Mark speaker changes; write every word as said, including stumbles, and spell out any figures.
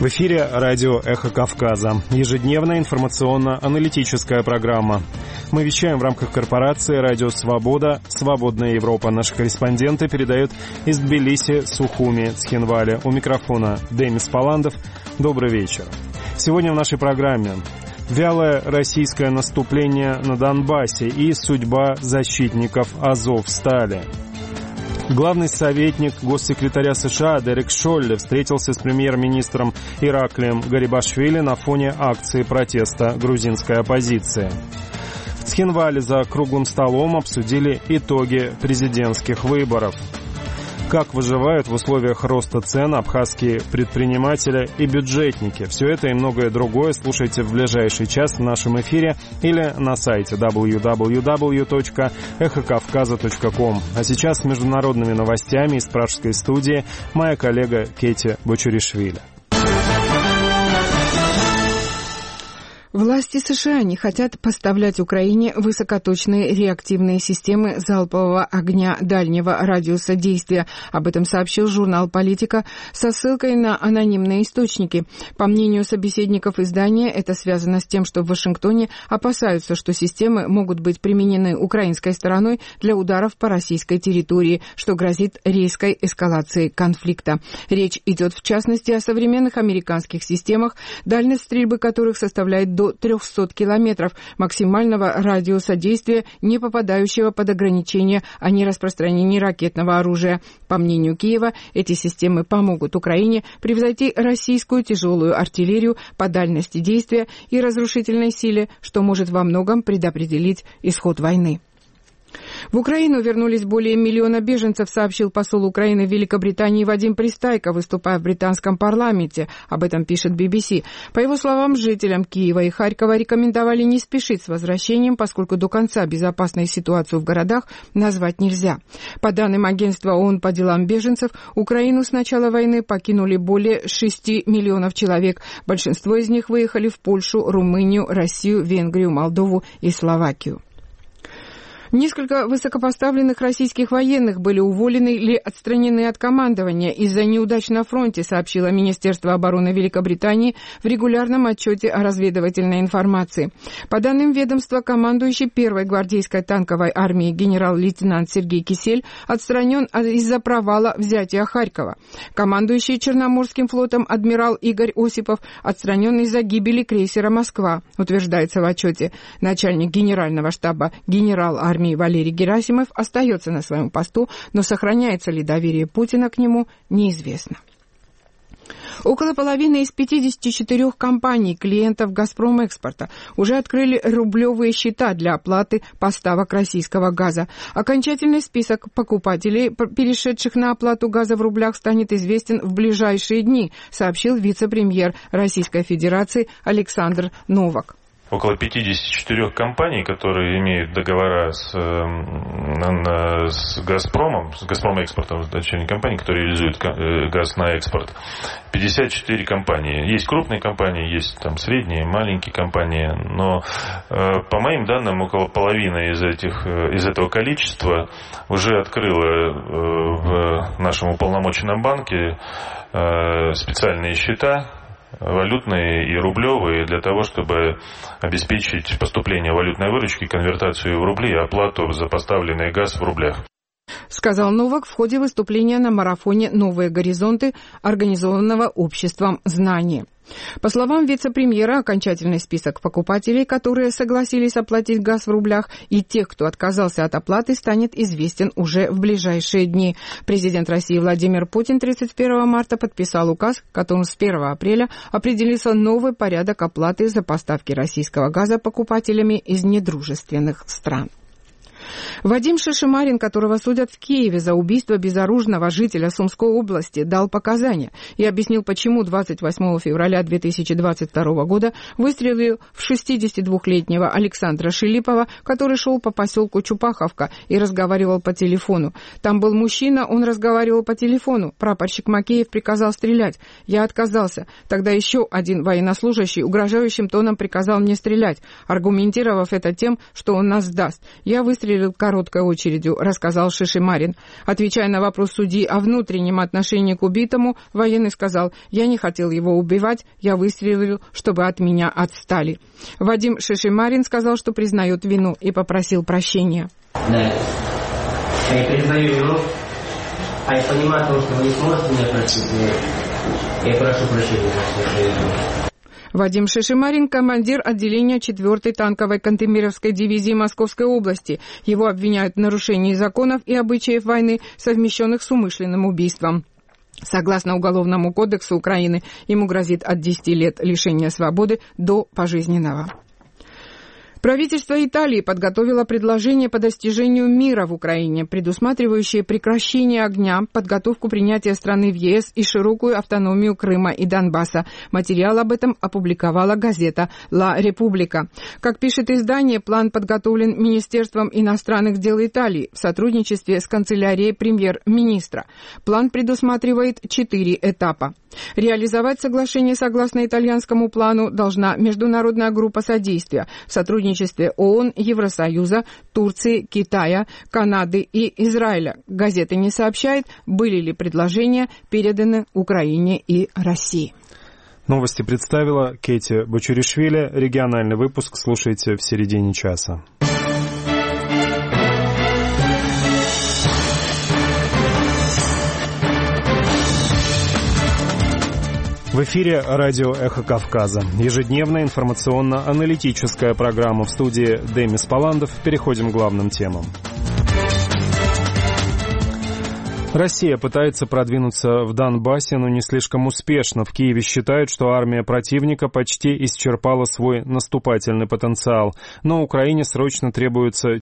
Speaker 1: В эфире радио «Эхо Кавказа». Ежедневная информационно-аналитическая программа. Мы вещаем в рамках корпорации «Радио Свобода», «Свободная Европа». Наши корреспонденты передают из Тбилиси, Сухуми, Цхинвали. У микрофона Демис Паландов. Добрый вечер. Сегодня в нашей программе вялое российское наступление на Донбассе и судьба защитников Азовстали. Главный советник госсекретаря США Дерек Шолли встретился с премьер-министром Ираклием Гарибашвили на фоне акции протеста грузинской оппозиции. В Цхинвале за круглым столом обсудили итоги президентских выборов. Как выживают в условиях роста цен абхазские предприниматели и бюджетники. Все это и многое другое слушайте в ближайший час в нашем эфире или на сайте дабл ю дабл ю дабл ю точка эхо кавказа точка ком. А сейчас с международными новостями из пражской студии моя коллега Кети Бочуришвили.
Speaker 2: Власти США не хотят поставлять Украине высокоточные реактивные системы залпового огня дальнего радиуса действия. Об этом сообщил журнал «Политика» со ссылкой на анонимные источники. По мнению собеседников издания, это связано с тем, что в Вашингтоне опасаются, что системы могут быть применены украинской стороной для ударов по российской территории, что грозит резкой эскалацией конфликта. Речь идет в частности о современных американских системах, дальность стрельбы которых составляет до триста километров максимального радиуса действия, не попадающего под ограничения о нераспространении ракетного оружия. По мнению Киева, эти системы помогут Украине превзойти российскую тяжелую артиллерию по дальности действия и разрушительной силе, что может во многом предопределить исход войны. В Украину вернулись более миллиона беженцев, сообщил посол Украины в Великобритании Вадим Пристайко, выступая в британском парламенте. Об этом пишет би би си. По его словам, жителям Киева и Харькова рекомендовали не спешить с возвращением, поскольку до конца безопасную ситуацию в городах назвать нельзя. По данным агентства ООН по делам беженцев, Украину с начала войны покинули более шести миллионов человек. Большинство из них выехали в Польшу, Румынию, Россию, Венгрию, Молдову и Словакию. Несколько высокопоставленных российских военных были уволены или отстранены от командования из-за неудач на фронте, сообщило Министерство обороны Великобритании в регулярном отчете о разведывательной информации. По данным ведомства, командующий первой гвардейской танковой армии генерал-лейтенант Сергей Кисель отстранен из-за провала взятия Харькова. Командующий Черноморским флотом адмирал Игорь Осипов отстранен из-за гибели крейсера «Москва», утверждается в отчете. Начальник генерального штаба генерал армии армии Валерий Герасимов остается на своем посту, но сохраняется ли доверие Путина к нему, неизвестно. Около половины из пятидесяти четырёх компаний клиентов «Газпром-экспорта» уже открыли рублевые счета для оплаты поставок российского газа. Окончательный список покупателей, перешедших на оплату газа в рублях, станет известен в ближайшие дни, сообщил вице-премьер Российской Федерации Александр Новак.
Speaker 3: Около пятидесяти четырёх компаний, которые имеют договора с, с «Газпромом», с «Газпром-экспортом», дочерней компании, которые реализуют газ на экспорт. пятьдесят четыре компании. Есть крупные компании, есть там средние, маленькие компании, но по моим данным около половины из, этих, из этого количества уже открыло в нашем уполномоченном банке специальные счета, валютные и рублевые, для того, чтобы обеспечить поступление валютной выручки, конвертацию в рубли и оплату за поставленный газ в рублях.
Speaker 2: Сказал Новак в ходе выступления на марафоне «Новые горизонты», организованного обществом «Знание». По словам вице-премьера, окончательный список покупателей, которые согласились оплатить газ в рублях, и тех, кто отказался от оплаты, станет известен уже в ближайшие дни. Президент России Владимир Путин тридцать первого марта подписал указ, которым с первого апреля определился новый порядок оплаты за поставки российского газа покупателями из недружественных стран. Вадим Шишимарин, которого судят в Киеве за убийство безоружного жителя Сумской области, дал показания и объяснил, почему двадцать восьмого февраля две тысячи двадцать второго года выстрелил в шестидесятидвухлетнего Александра Шилипова, который шел по поселку Чупаховка и разговаривал по телефону. Там был мужчина, он разговаривал по телефону. Прапорщик Макеев приказал стрелять. Я отказался. Тогда еще один военнослужащий угрожающим тоном приказал мне стрелять, аргументировав это тем, что он нас сдаст. Я выстрелил выстрелил короткой очередью, рассказал Шишимарин. Отвечая на вопрос судьи о внутреннем отношении к убитому, военный сказал: «Я не хотел его убивать, я выстрелил, чтобы от меня отстали». Вадим Шишимарин сказал, что признает вину и попросил прощения.
Speaker 4: Да, я признаю вину, а я понимаю, что вы не сможете меня простить, я прошу прощения за свою вину.
Speaker 2: Вадим Шишимарин – командир отделения четвёртой танковой Кантемировской дивизии Московской области. Его обвиняют в нарушении законов и обычаев войны, совмещенных с умышленным убийством. Согласно Уголовному кодексу Украины, ему грозит от десяти лет лишения свободы до пожизненного. Правительство Италии подготовило предложение по достижению мира в Украине, предусматривающее прекращение огня, подготовку принятия страны в ЕС и широкую автономию Крыма и Донбасса. Материал об этом опубликовала газета «Ла Република». Как пишет издание, план подготовлен Министерством иностранных дел Италии в сотрудничестве с канцелярией премьер-министра. План предусматривает четыре этапа. Реализовать соглашение согласно итальянскому плану должна международная группа содействия в сотрудничестве ООН, Евросоюза, Турции, Китая, Канады и Израиля. Газета не сообщает, были ли предложения переданы Украине и России.
Speaker 1: Новости представила Кэти Бочуришвили. Региональный выпуск слушайте в середине часа. В эфире радио «Эхо Кавказа». Ежедневная информационно-аналитическая программа. В студии Демис Паландов. Переходим к главным темам. Россия пытается продвинуться в Донбассе, но не слишком успешно. В Киеве считают, что армия противника почти исчерпала свой наступательный потенциал. Но Украине срочно требуется